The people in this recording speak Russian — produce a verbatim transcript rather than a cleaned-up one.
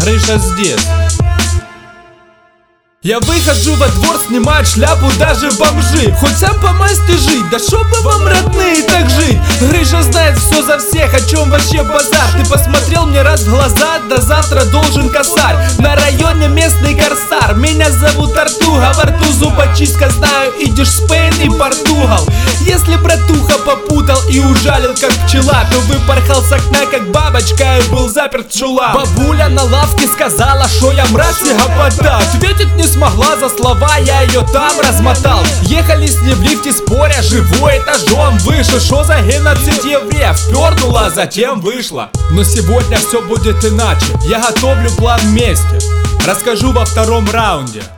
Гриша здесь. Я выхожу во двор, снимают шляпу даже бомжи. Хоть сам по масти жить, да шо бы вам, родные, так жить. Гриша знает все за всех, о чем вообще базар. Ты посмотрел мне раз в глаза, до завтра должен косарь. На районе местный корсар, меня зовут Артуга. Во рту зубочистка, знаю, идешь Спейн и Португал. Если братуха попутал и ужалил как пчела, то выпорхал с окна как бабочка и был заперт в чулан. Бабуля на лавке сказала, что я мразь и гопота. Ответить не смогла, за слова я ее там размотал. Ехали с ней в лифте споря, живой этажом выше. Шо за геноцид евреев? Впернула, затем вышла. Но сегодня все будет иначе. Я готовлю план мести. Расскажу во втором раунде.